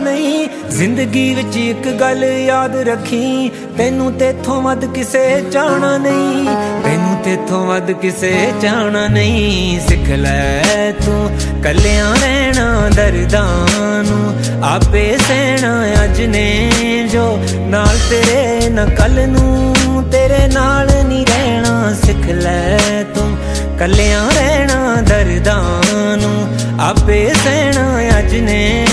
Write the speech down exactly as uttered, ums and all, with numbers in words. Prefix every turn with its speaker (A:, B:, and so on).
A: नहीं। जिंदगी विच एक गल याद रखी, तैनू तेथों वध किसे चाहना नहीं, तैनू तेथों वध किसे चाहना नहीं। सिख लै तू कलियां रहना दर्दां नू, आपे सहना अज ने जो नाल तेरे न कल नू तेरे नाल नहीं रहना। सिख लै तू कलियां रहना दर्दां नू, आपे सहना अज ने